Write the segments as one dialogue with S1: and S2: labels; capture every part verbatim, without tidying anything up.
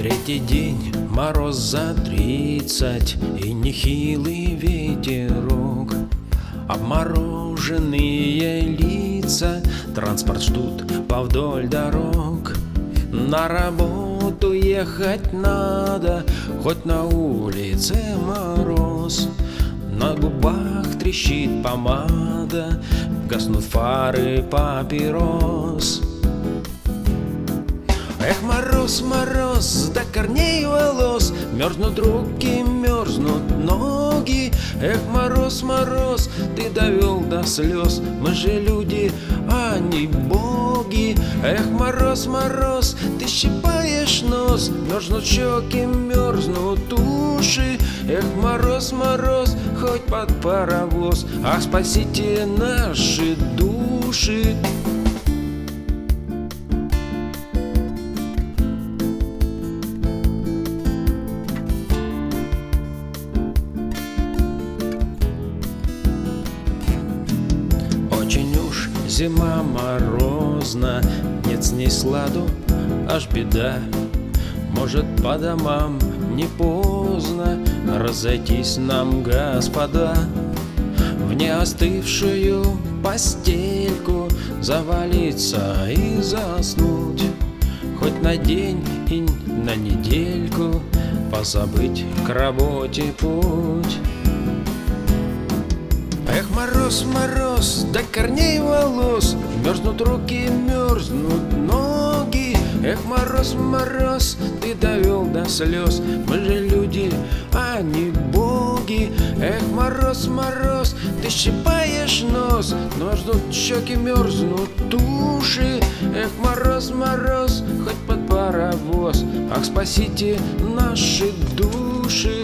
S1: Третий день, мороз за тридцать, и нехилый ветерок. Обмороженные лица, транспорт ждут повдоль дорог. На работу ехать надо, хоть на улице мороз. На губах трещит помада, гаснут фары папирос. Эх, мороз, мороз, до корней волос, мерзнут руки, мерзнут ноги. Эх, мороз, мороз, ты довел до слез, мы же люди, а не боги. Эх, мороз, мороз, ты щипаешь нос, мерзнут щеки, мерзнут уши. Эх, мороз, мороз, хоть под паровоз, ах, спасите наши души. Очень уж зима морозна, нет с ней сладу, аж беда. Может, по домам не поздно разойтись нам, господа, в неостывшую постельку завалиться и заснуть, хоть на день и на недельку позабыть к работе путь. Эх, мороз, мороз, до корней волос, мерзнут руки, мерзнут ноги. Эх, мороз, мороз, ты довел до слез, мы же люди, а не боги. Эх, мороз, мороз, ты щипаешь нос, мерзнут щеки, мерзнут уши. Эх, мороз, мороз, хоть под паровоз, ах, спасите наши души.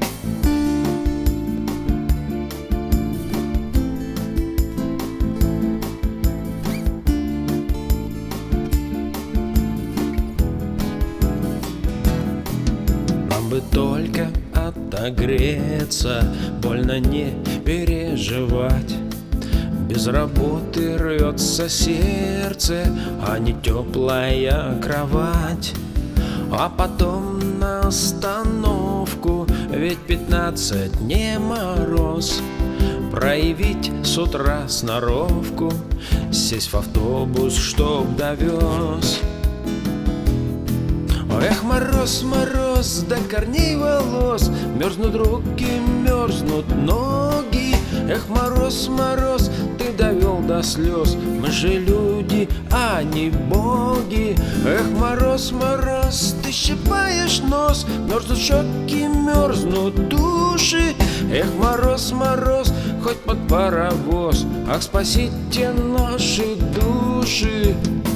S1: Бы только отогреться, больно не переживать. Без работы рвется сердце, а не теплая кровать. А потом на остановку, ведь пятнадцать не мороз. Проявить с утра сноровку, сесть в автобус, чтоб довез. Эх, мороз, мороз, до корней волос, мерзнут руки, мерзнут ноги. Эх, мороз, мороз, ты довел до слез, мы же люди, а не боги. Эх, мороз, мороз, ты щипаешь нос, мерзнут щеки, мерзнут души. Эх, мороз, мороз, хоть под паровоз, ах, спасите наши души.